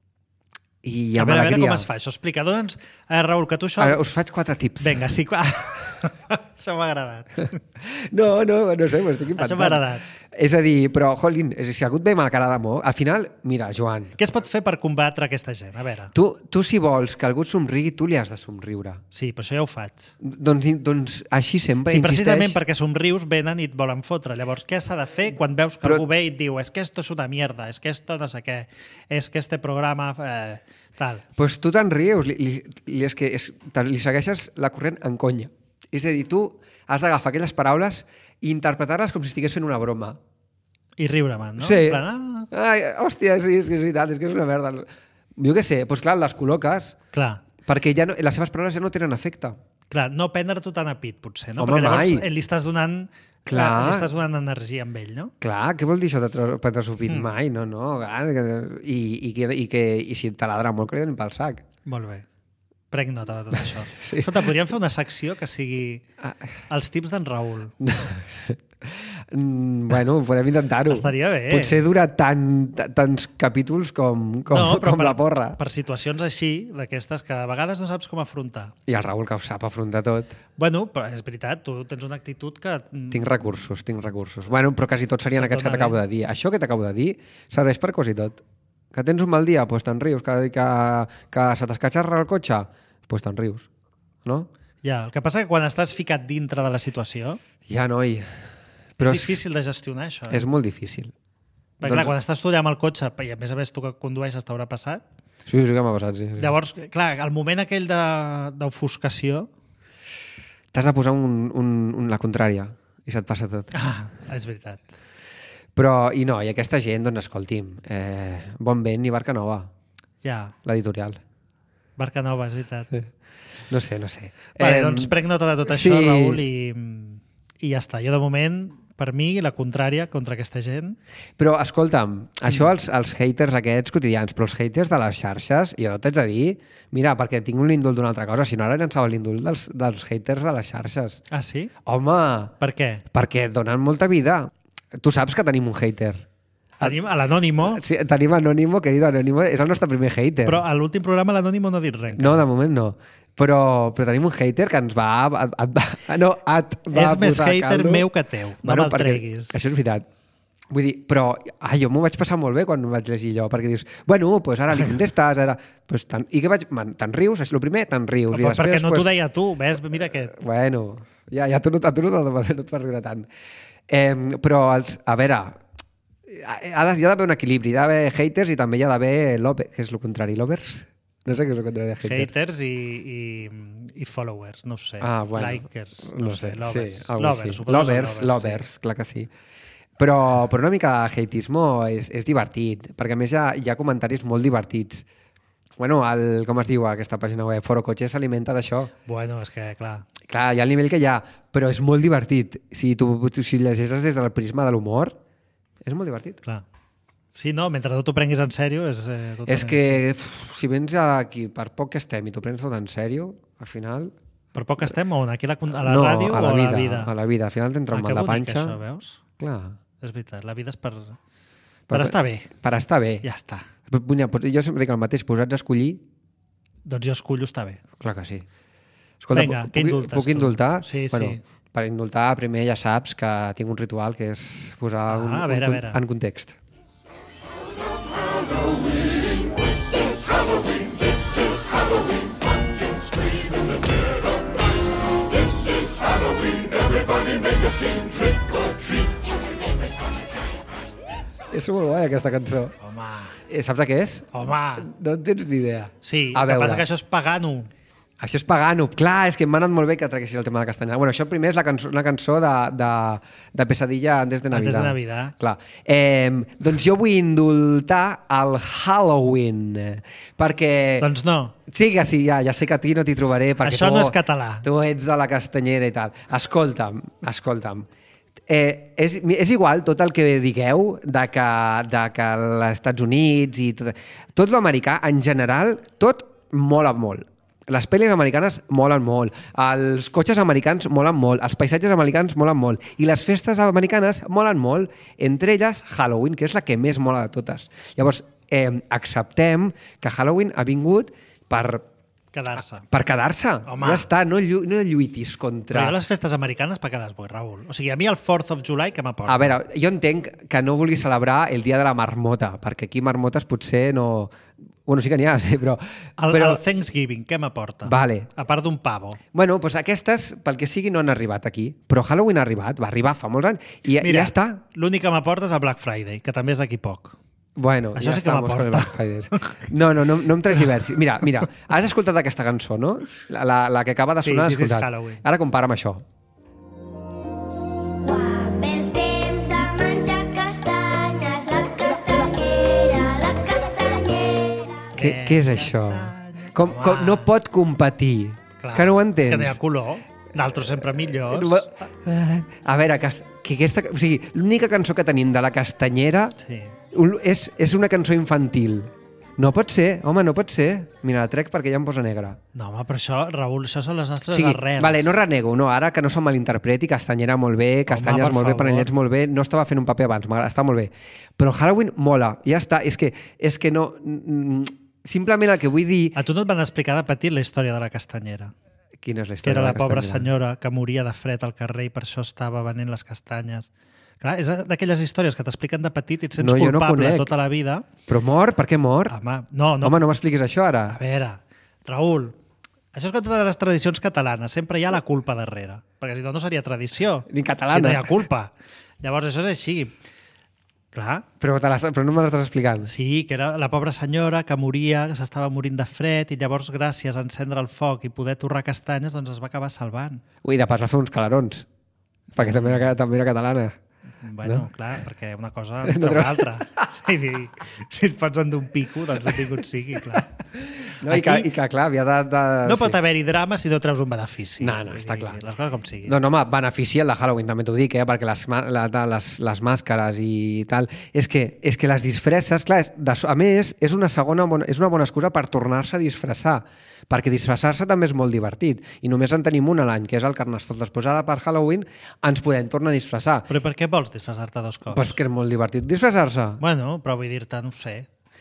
I A amb veure, a veure alegria. com es fa això. Explica, doncs, eh, Raül, que tu això... Ara us faig quatre tips. Vinga, sí, clar. Això m'ha agradat. No, no, no sé, m'ho estic inventant. Això m'ha agradat. És a dir, però, jolín, és a dir, si algú et ve amb la cara d'amor, al final, mira, Joan, Què es pot fer per combatre aquesta gent? A veure. tu, tu si vols que algú et somrigui, tu li has de somriure. Sí, però això ja ho faig. Doncs, doncs així sempre Sí, insisteix. precisament perquè somrius venen i et volen fotre. Llavors, què s'ha de fer quan veus que Però- algú ve i et diu es que esto es una mierda, es que esto no sé què, es que este programa... Eh, tal. Pues tu te'n rius, li, li, li, és que és, te- li segueixes la corrent en conya. És a dir, tu has d'agafar aquelles paraules i interpretar-les com si estigués fent una broma. I riure-me'n, no? Sí. En plan, ah, Ai, hòstia, sí, és que és veritat, és que és una merda. Jo què sé, doncs clar, les col·loques clar, perquè ja no, les seves paraules ja no tenen efecte. clar, no prendre-t'ho tan a pit, potser, no? Home, Perquè llavors mai. li estàs donant... Clar. Li estàs donant energia amb ell, no? Clar, què vol dir això de tro- prendre-s'ho pit? Mm. Mai, no, no. Clar, que- i, i, que, i, que, I si te ladra molt, que li donin pel sac. Molt bé. Prenc nota de tot això. Sí. Escolta, podríem fer una secció que sigui Ah. els tips d'en Raül. Mm, bueno, podem intentar-ho. Estaria bé. Potser dura tant, t- tants capítols com, com, no, però com per, la porra. per situacions així, d'aquestes que a vegades no saps com afrontar. I el Raül, que ho sap afrontar tot. Bueno, però és veritat, tu tens una actitud que... Tinc recursos, tinc recursos. Bueno, però quasi tots serien Se't aquests que dona t'acabo bé. de dir. Això que t'acabo de dir serveix per quasi tot. Que tens un mal dia, doncs te'n rius. Que, que, que se t'escatxarra el cotxe, doncs te'n rius. No? Ja, el que passa que quan estàs ficat dintre de la situació, Ja, noi. però és difícil de gestionar això. Eh? És molt difícil. Perquè doncs- clar, quan estàs tu allà amb el cotxe, i a més a més tu que condueixes t'haurà passat, Sí, sí que m'ha passat, sí. sí. llavors, clar, el moment aquell de- d'ofuscació... T'has de posar un, un, un, la contrària i se't passa tot. Ah, és veritat. Però, i no, i aquesta gent, doncs escolti'm, eh, bon vent i barca nova, Ja, l'editorial. Barca Nova, és veritat. No sé, no sé. Vale, Em, doncs prenc nota de tot això, sí. Raül, i, i ja està. Jo, de moment, per mi, la contrària contra aquesta gent... Però, escolta'm, això els, els haters aquests quotidians, però els haters de les xarxes, jo t'haig de dir, mira, perquè tinc un índol d'una altra cosa, si no ara llançava l'índol dels, dels haters de les xarxes. Ah, sí? Home, Per què? perquè donen molta vida. Tu saps que tenim un hater. Tenim a l'Anònimo, Sí, tenim Anónimo, querido Anónimo, és el nostre primer hater. però a l'últim programa l'Anònimo no ha dit res. No, de moment no. Però, però tenim un hater que ens va... Et, et, va no, et va És més posar a hater caldo. meu que teu. No me'l perquè treguis. Això és veritat. Vull dir, però ai, jo m'ho vaig passar molt bé quan ho vaig llegir jo, perquè dius, bueno, pues ara li contestes, ara... Pues tan, I què vaig... Man, te'n rius, és el primer, te'n rius. Però I després, perquè no pues, t'ho deia tu, ves, mira aquest. Bueno, ja, ja tu no, a tu no, no, no et fa riure tant. Eh, però, els, a veure, ha de, hi ha d'haver un equilibri, hi ha d'haver haters i també hi ha d'haver lovers, que és el contrari, lovers? No sé què és el contrari de haters. Haters i, i, i followers, no ho sé. Ah, bueno, Likers, no, sé, lovers. Sí, algo lovers, així. suposo que lovers, són lovers, clar que sí. Però, però una mica de hateismo és, és divertit, perquè a més hi ha, hi ha comentaris molt divertits. Bueno, el, com es diu aquesta pàgina web? Foro Cotxe s'alimenta d'això. Sí. Bueno, és que, clar... Clar, hi ha el nivell que hi ha, però és molt divertit. Si tu, tu si llegeixes des del prisma de l'humor, és molt divertit. clar. Sí, no, mentre no t'ho prenguis en sèrio és... Eh, tot És que uf, si vens aquí, per poc que estem i t'ho prens tot en sèrio, al final... Per poc que estem on? Aquí a la, a la no, ràdio a la o vida, a la vida? A la vida. Al final t'entra Ah, un que mal de bonic, panxa. això, veus? Clar. És veritat, la vida és per, per, Per- estar bé. Per estar bé. Ja està. Mira, jo sempre dic el mateix, posats a escollir, Doncs jo escullo estar bé. clar que sí. Escolta, Vinga, puc, què indultes puc tu? indultar? Sí, bueno, sí. Per indultar, primer ja saps que tinc un ritual que és posar Ah, un, a veure, un, a veure. en context. És molt guai, aquesta cançó. Home, Eh, saps de què és? home. No en tens ni idea. Sí, A el que veure. passa que això és pagano. Això és pagano. Clar, és que m'ha anat molt bé que traguessis el tema de la castanyada. Bueno, això primer és la cançó, una cançó de, de, de Pesadilla antes de Navidad. Antes de Navidad. Clar. Eh, doncs jo vull indultar el Halloween, perquè... Doncs no. Sí que sí, ja, ja sé que a ti no t'hi trobaré, perquè Això tu, no és català. Tu ets de la castanyera i tal. Escolta'm, escolta'm. Eh, és, és igual tot el que digueu de que, de que els Estats Units i tot, tot l'americà, en general, tot mola molt. Les pel·lis americanes molen molt, els cotxes americans molen molt, els paisatges americans molen molt i les festes americanes molen molt, entre elles Halloween, que és la que més mola de totes. Llavors, eh, acceptem que Halloween ha vingut per, Quedar-se. per quedar-se. Home. Ja està, no, llu no lluitis Però contra... jo les festes americanes per quedar bo, Raül. O sigui, a mi el fourth of July que m'aporta. A veure, jo entenc que no vulgui celebrar el dia de la marmota, perquè aquí marmotes potser no... Bueno, sí que n'hi ha, sí, però... El, però... el Thanksgiving, què m'aporta? Vale. A part d'un pavo. Bueno, doncs aquestes, pel que sigui, no han arribat aquí. Però Halloween ha arribat, va arribar fa molts anys, i, i ja està. L'únic que m'aporta és el Black Friday, que també és d'aquí poc. Bueno, Això ja sí que estamos con el m'aporta. Black Friday. No, no, no, no em transversis. Mira, mira, has escoltat aquesta cançó, no? La, la, la que acaba de Sí, sonar. This is escoltat. Halloween. Ara compara amb això. Pel temps de menjar castanyes Què, què és això? Com, com, no pot competir. Clar, que no ho entens? És que no hi ha color. D'altres sempre millors. A veure, que, que aquesta, o sigui, l'única cançó que tenim de la Castanyera Sí. és, és una cançó infantil. No pot ser, home, no pot ser. Mira, la trec perquè ja em posa negra. No, home, però això, Raül, això són les O nostres sigui, arrels. vale, no renego, no, ara que no se'm malinterpreti, Castanyera molt bé, Castanyes per molt bé, favor. Panellets molt bé, no estava fent un paper abans, m'agrada, està molt bé. Però Halloween mola, ja està, és que, és que no... mm, Simplement el que vull dir... A tu no et van explicar de petit la història de la Castanyera? Quina és la Que història era de la pobra Castanyera? senyora que moria de fred al carrer i per això estava venent les castanyes. Clar, és d'aquelles històries que t'expliquen de petit i et sents No, jo no culpable conec. tota la vida. Però mor? Per què mor? Home, no, no. Home, no m'expliquis això ara. A veure, Raül, això és com totes les tradicions catalanes. Sempre hi ha la culpa darrere. Perquè si no, no seria tradició. Ni catalana. Si no hi ha culpa. Llavors, això és així. Clar, Però, te les, però no me l'estàs explicant. sí, que era la pobra senyora que moria, que s'estava morint de fred i llavors gràcies a encendre el foc i poder torrar castanyes doncs es va acabar salvant. Ui, de pas va fer uns calarons. Perquè també era, també era catalana. Bueno, No? clar, perquè una cosa No no treu- l'altra. Sí, si et pots endur un pico, doncs benvingut sigui, clar. No, i, que, I que, clar, havia de... de No pot haver-hi drama si no treus un benefici. No, no, Vull està dir, clar. Les coses com sigui. No, no, home, beneficia el de Halloween, també t'ho dic, eh? Perquè les, ma- la, de- les, les màscares i tal... És que, és que les disfresses, clar, és, de, a més, és una, segona bona, és una bona excusa per tornar-se a disfressar, perquè disfressar-se també és molt divertit, i només en tenim un a l'any, que és el Carnestoltes. Després ara per Halloween ens podem tornar a disfressar. Però per què vols disfressar-te dos cops? Pues que és molt divertit disfressar-se. Bueno, però vull dir-te, no ho sé.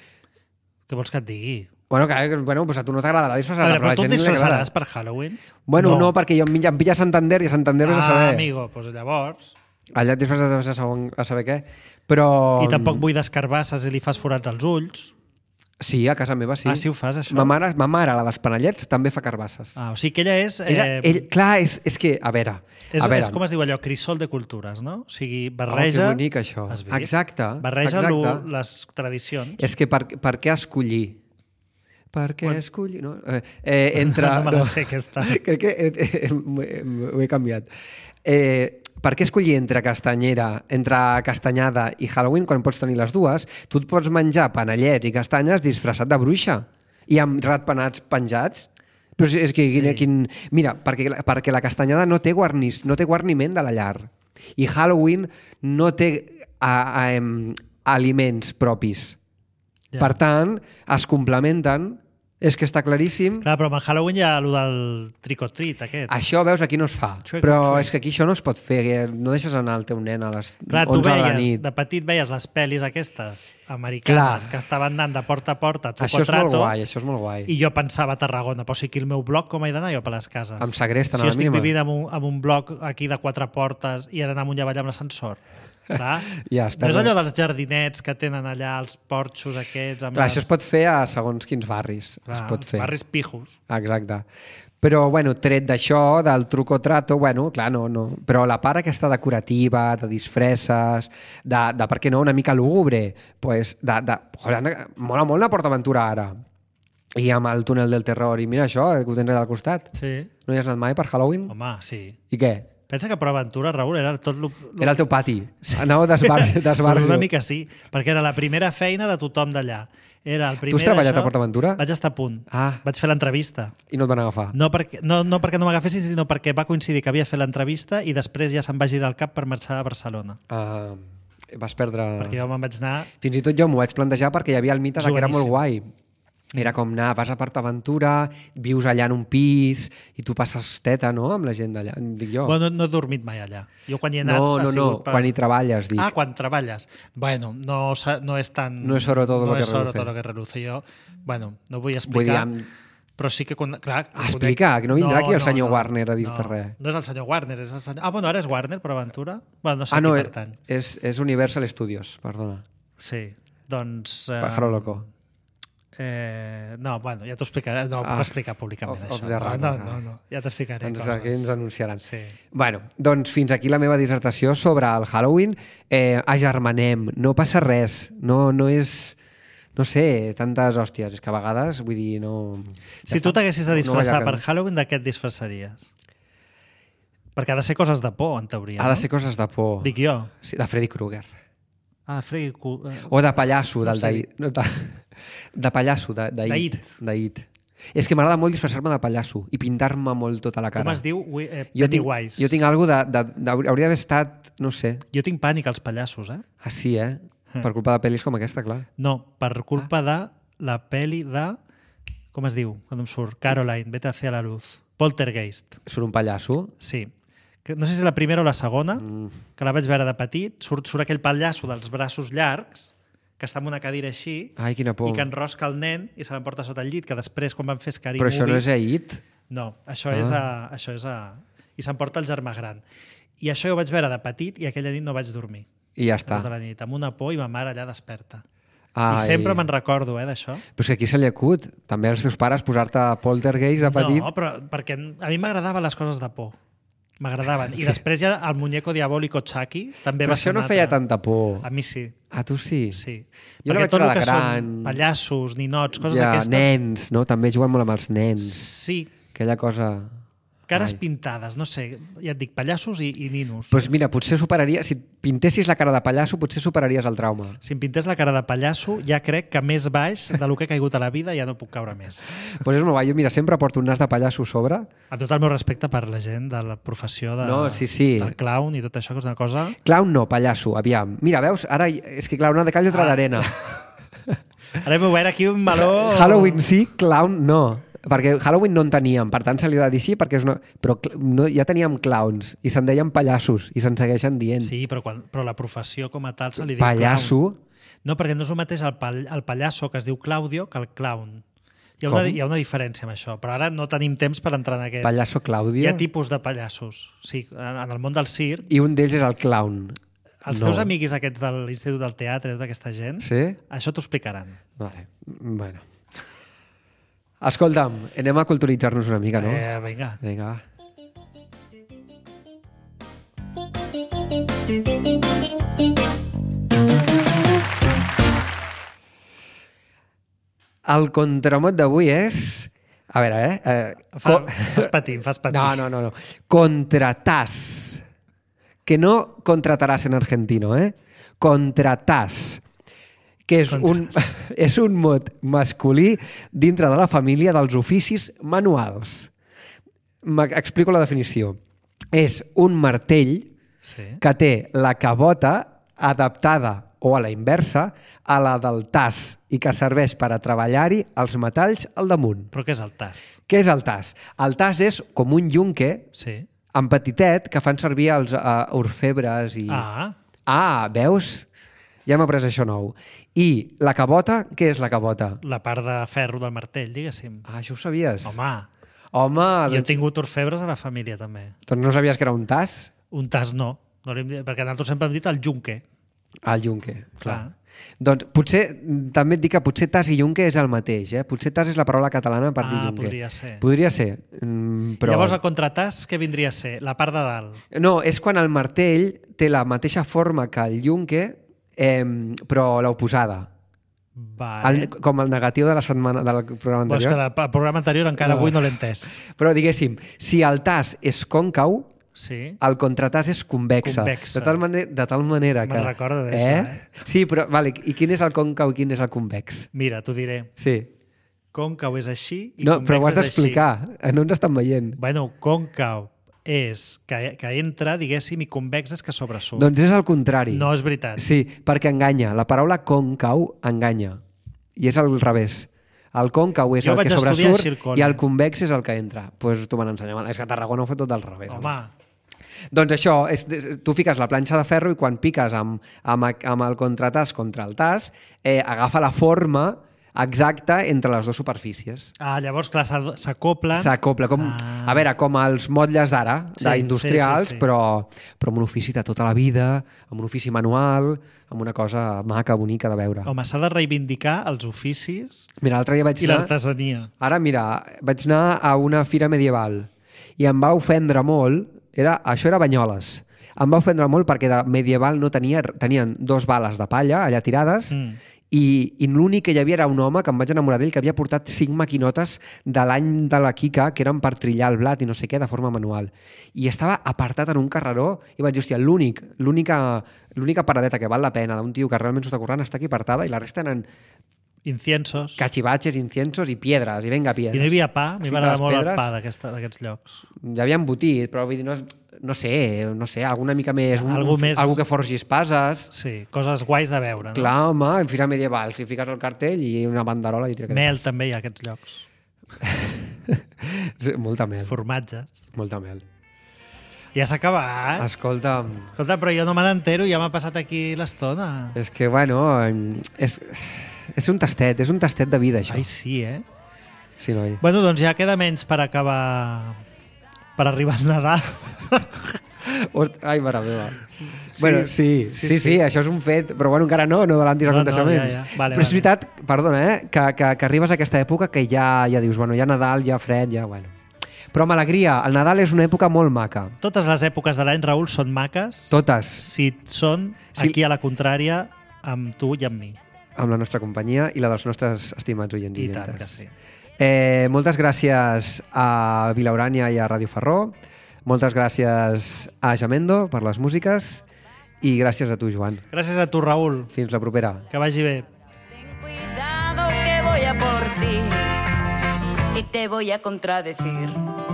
Què vols que et digui? Bueno, que, bueno, pues a tu no t'agradarà A disfressar-te, veure, però a però la tu et gent no li agrada. disfressaràs per Halloween? Bueno, no, no perquè jo em, em pilla a Santander i a Santander vés a Ah, saber. amigo, doncs llavors... Allà et disfresses a, saber, a saber què. Però... I tampoc vull descarbasses i li fas forats als ulls. Sí, a casa meva sí. Ah, sí ho fas, això? Ma mare, ma mare, la dels panellets, també fa carbasses. Ah, o sigui que ella és... Ella, Eh, ell, clar, és, és que, a veure... és, a veure. és com es diu allò, crisol de cultures, no? O sigui, Oh, barreja... que bonic, això. Has vist? Exacte. Barreja exacte. lo, les tradicions. És que per, per què escollir? Per què Bueno. escollir? No? Eh, eh, entre... No me la sé, aquesta. Crec que eh, eh, ho he canviat. Eh, per què escollir entre castanyera, entre castanyada i Halloween quan pots tenir les dues? Tu et pots menjar panellets i castanyes disfressat de bruixa i amb ratpenats penjats. Però és, és que, Sí. quin, quin... Mira, perquè, perquè la castanyada no té, guarnis, no té guarniment de la llar i Halloween no té a, a, em, aliments propis. Ja. Per tant, es complementen. És que està claríssim. Clar, però amb el Halloween hi ha allò del trick or treat, aquest. Això, veus, aquí no es fa. Trick or Però treat. és que aquí això no es pot fer. que No deixes anar el teu nen a les Clar, tu onze de la veies, nit. de petit veies les pel·lis aquestes americanes Clar. que estaven anant de porta a porta, truco Això és molt trato, guai, això és molt guai. i jo pensava a Tarragona, però sí que el meu bloc com he d'anar jo per les cases? Em segresten, si a jo la estic mínima. vivint en un, en un bloc aquí de quatre portes i he d'anar amunt i avall amb l'ascensor. Clar. Ja, es no és perd- allò dels jardinets que tenen allà els porxos aquests amb Clar, les... això es pot fer a segons quins barris. Clar, es pot fer. barris pijos. Exacte. Però, bueno, tret d'això, del truco trato, bueno, clar, no, no. Però la part aquesta decorativa, de disfresses, de, de per què no, una mica lúgubre, pues, de, de, joder, mola molt la PortAventura ara. I amb el túnel del terror. I mira això, eh, que ho tens allà al costat. Sí. No hi has anat mai per Halloween? Home, sí. I què? Pensa que PortAventura, Raül, era tot lo, lo... Era el teu pati. Anàveu d'esbarjo. Pues una mica sí, perquè era la primera feina de tothom d'allà. Era el primer Tu has treballat això... a PortAventura? Vaig estar a punt. Ah. Vaig fer l'entrevista. I no et van agafar? No perquè no, no, perquè no m'agafessin, sinó perquè va coincidir que havia fet l'entrevista i després ja se'm va girar el cap per marxar a Barcelona. Uh, vas perdre... Perquè jo me'n vaig anar... Fins i tot jo m'ho vaig plantejar perquè hi havia el mite de que era molt Joveníssim. guai. Era com anar, vas a PortAventura, vius allà en un pis i tu passes teta, no?, amb la gent d'allà. Dic jo. Bueno, no, no he dormit mai allà. Jo quan hi he anat no, ha no, no, sigut per... quan hi treballes, dic. Ah, quan treballes. Bueno, no, sa- no és tan... No es oro todo no lo que es oro reluce. todo lo que reluce. Jo, bueno, no vull Vull dir, explicar, amb... però sí que... con- Clar, Ah, explica, que no vindrà aquí el senyor Warner a dir-te no, res. No és el senyor Warner, és el senyor... Ah, bueno, ara és Warner, per aventura? Bueno, no sé Ah, a no, qui és, pertany. és, és Universal Studios, perdona. Sí, doncs... Eh, Pájaro loco. Eh, no, bueno, ja t'ho explicaré. No, Ah, puc explicar públicament off- off això. the No, record, no, ah. no, no, ja t'explicaré. Doncs coses. aquí ens anunciaran. Sí. Bueno, doncs fins aquí la meva dissertació sobre el Halloween. Eh, agermanem, no passa res. No, no és... No sé, tantes hòsties. És que a vegades, vull dir, no... Si tu t'haguessis de disfressar no per Halloween, de què et disfressaries? Perquè ha de ser coses de por, en teoria, Ha de no? ser coses de por. Dic jo. Sí, de Freddy Krueger. Ah, de Freddy... Cu- eh, O de pallasso, No del sé. d'ahir. No, de, De pallasso, de, de D'It. it. De it. És que m'agrada molt disfressar-me de pallasso i pintar-me molt tota la cara. Com es diu? Ui, Eh, Jo tinc, Pennywise. jo tinc alguna de, de, de... Hauria d'haver estat, no sé... Jo tinc pànic als pallassos, eh? Ah, sí, eh? Mm. Per culpa de pel·lis com aquesta, clar. No, per culpa de la peli de... Com es diu? Quan em surt? Caroline, vete hacia la luz. Poltergeist. Surt un pallasso. Sí. Que no sé si és la primera o la segona, Mm. que la vaig veure de petit. Surt, surt aquell pallasso dels braços llargs, que està en una cadira així, Ai, quina por. i que enrosca el nen i se l'emporta sota el llit, que després, quan van fer Scary Però això Movie... no és a It? No, això Ah. és a... Això és a... I s'emporta el germà gran. I això jo ho vaig veure de petit i aquella nit no vaig dormir. I ja està. Tota la nit, amb una por i ma mare allà desperta. Ai. I sempre me'n recordo, eh, d'això. Però és que aquí se li acut. També als teus pares posar-te Poltergeist de petit. No, però perquè a mi m'agradaven les coses de por. M'agradaven. I després ja el muñeco diabólico Chucky també Però va ser això no una feia altra. tanta por. A mi sí. A tu sí? Sí. Jo la Perquè vaig tot veure el de que gran. són pallassos, ninots, coses Ja, d'aquestes... nens, no? També juguen molt amb els nens. Sí. Aquella cosa... Cares Ai. pintades, no sé. Ja et dic, pallassos i, i ninos. Doncs pues mira, potser superaria... Si et pintessis la cara de pallasso, potser superaries el trauma. Si em pintés la cara de pallasso, ja crec que més baix de lo que he caigut a la vida ja no puc caure més. Doncs pues és molt guai. Jo, mira, sempre porto un nas de pallasso a sobre. A tot el meu respecte per la gent de la professió de, No, sí, sí. del clown i tot això, que és una cosa... Clown no, pallasso, aviam. Mira, veus? Ara és que, clar, una de cal i altra Ah. d'arena. Ara hem obert aquí un meló... Halloween sí, clown no. Perquè Halloween no en teníem, per tant se li ha de dir sí, perquè és una... però cl- no, ja teníem clowns i se'n deien pallassos i se'n segueixen dient. Sí, però, quan, però la professió com a tal se li diu Pallasso? clown. No, perquè no és el mateix el, pal, el pallasso que es diu Claudio que el clown. Hi ha, una, Com? hi ha una diferència amb això, però ara no tenim temps per entrar en aquest... Pallasso Claudio? Hi ha tipus de pallassos. Sí, en, en el món del circ. I un d'ells és el clown. Els No. teus amics aquests de l'Institut del Teatre, tota aquesta gent, Sí? això t'ho explicaran. Vale. Bueno. Escolta'm, anem a culturitzar-nos una mica, no? Eh, vinga. Vinga, va. El contramot d'avui és... A veure, eh? eh Fa, co- fas patir, fas patir. No, no, no, no. Contratàs. Que no contrataràs en argentino, eh? Contratàs. Que és un, és un mot masculí dintre de la família dels oficis manuals. M'explico la definició. És un martell Sí. que té la cabota adaptada o a la inversa a la del tas i que serveix per a treballar-hi els metalls al damunt. Però què és el tas? Què és el tas? El tas és com un yunque Sí. en petitet que fan servir els uh, orfebres i... Ah, Ah, veus? Ja m'ha pres això nou. I la cabota, què és la cabota? la part de ferro del martell, diguéssim. Ah, això ho sabies? Home, Home, jo he doncs, tingut orfebres a la família, també. doncs no sabies que era un tas? Un tas no, no li hem dit- perquè nosaltres sempre hem dit el junque. El yunque, clar. Clar. Doncs potser, també et dic que potser tas i yunque és el mateix, eh? Potser tas és la paraula catalana per dir Ah, yunque. podria ser. Podria ser, mm, però... Llavors el contratàs què vindria a ser? La part de dalt. No, és quan el martell té la mateixa forma que el yunque, eh, però l'oposada. Vale. El, com el negatiu de la setmana del programa Pues que anterior. la- el programa anterior encara No. avui no l'he entès. Però diguéssim, si el tas és còncau, Sí. el contratàs és convexa. Convexa. De tal, manera, de tal manera que... Me'n recordo d'això, eh? eh? Sí, però vale, i quin és el còncau i quin és el convex? Mira, t'ho diré. Sí. Còncau és així i No, convex però ho has és així. d'explicar. No ens estan veient. Bueno, còncau és que, que entra, diguéssim, i convex és que sobresurt. Doncs és el contrari. No és veritat. Sí, perquè enganya. La paraula còncau enganya. I és al revés. El còncau és Jo el vaig que estudiar sobresurt així al col·le. i el convex és el que entra. Doncs pues tu me n'ensenyes. És que a Tarragona ho fa tot al revés. Home, Doncs això, és, tu fiques la planxa de ferro i quan piques amb, amb, amb el contratàs contra el tas, eh, agafa la forma exacta entre les dues superfícies. ah, llavors, clar, s'ad- s'acoplen. S'acopla, com, Ah. a veure, com els motlles d'ara, Sí, d'industrials, sí, sí, sí. Però, però amb un ofici de tota la vida, amb un ofici manual, amb una cosa maca, bonica de veure. Home, s'ha de reivindicar els oficis Mira, l'altre dia vaig i anar... l'artesania. Ara, mira, vaig anar a una fira medieval i em va ofendre molt, era, això era Banyoles, em va ofendre molt perquè de medieval no tenia, tenien dos bales de palla allà tirades Mm. i, i l'únic que hi havia era un home que em vaig enamorar d'ell que havia portat cinc maquinotes de l'any de la Kika que eren per trillar el blat i no sé què de forma manual i estava apartat en un carreró i vaig dir, hòstia, l'únic, l'única l'única paradeta que val la pena d'un tio que realment s'ho està currant està aquí apartada i la resta eren Inciensos. cachivaches, inciensos i piedres, i venga, piedres. I no hi havia pa? A mi Fites m'agrada les molt el pedres. pa d'aquesta- d'aquests llocs. Hi havia embotit, però vull dir, no, és, no sé, no sé, alguna mica més... Un, Algú un, més- Algú que forgi espases. Sí, coses guais de veure. No? Clar, home, en fira medieval, si fiques el cartell i una banderola... I tira que Mel també hi ha a aquests llocs. Sí, molta mel, Formatges. molta mel. Ja s'ha acabat. Escolta, Escolta, però jo no me n'entero, ja m'ha passat aquí l'estona. és que, bueno, és, és un tastet, és un tastet de vida, això. Ai, sí, eh? Sí, noi. Bueno, doncs ja queda menys per acabar... per arribar al Nadal. Host- Ai, mare meva. Sí, bueno, sí, sí, sí, sí, sí. sí, això és un fet, però bueno, encara no, no adelantis No, no, aconteixements. ja, ja. Vale, però és vale. veritat, perdona, eh, que, que, que arribes a aquesta època que ja, ja dius, bueno, ja Nadal, ja fred, ja, bueno. Però amb alegria, el Nadal és una època molt maca. Totes les èpoques de l'any, Raül, són maques Totes, si són Sí. aquí a la contrària amb tu i amb mi. amb la nostra companyia i la dels nostres estimats oients i I tant que oientes. sí. Eh, moltes gràcies a Vilaurània i a Ràdio Ferró. Moltes gràcies a Jamendo per les músiques i gràcies a tu, Joan. Gràcies a tu, Raül. Fins la propera. Que vagi bé. Ten cuidado que voy a por ti y te voy a contradecir.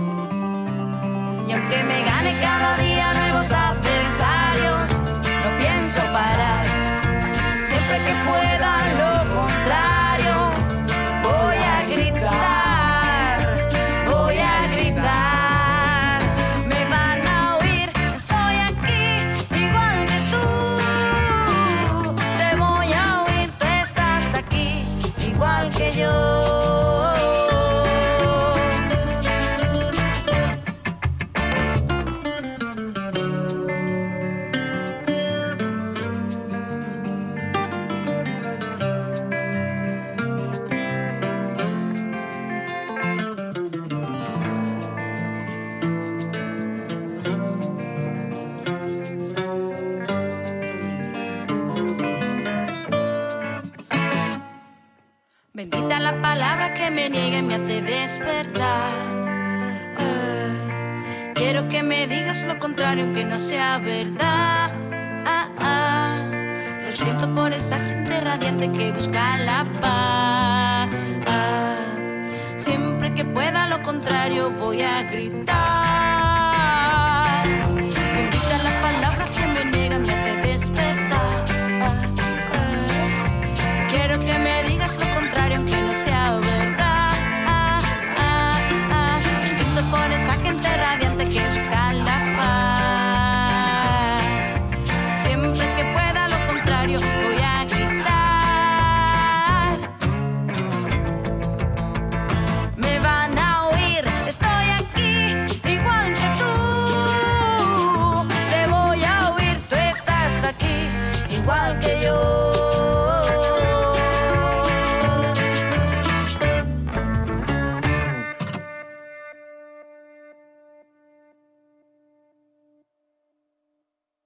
Y aunque me gane cada día nuevos adversarios, no pienso parar. Siempre que pueda lo contrario, voy a gritar, voy a gritar. Me van a oír, estoy aquí igual que tú. Te voy a oír, tú estás aquí igual que yo. Bendita la palabra que me niega y me hace despertar. Ah, quiero que me digas lo contrario, aunque no sea verdad. Ah, ah, lo siento por esa gente radiante que busca la paz. Siempre que pueda lo contrario, voy a gritar. Bendita la palabra que me niega y me hace despertar. Ah, ah, quiero que me digas lo contrario, aunque no sea verdad. Ah, ah, ah. Lo siento por esa gente radiante que busca la paz. Siempre que pueda lo contrario, voy a gritar. Me van a oír, estoy aquí igual que tú. Te voy a oír, tú estás aquí igual que yo.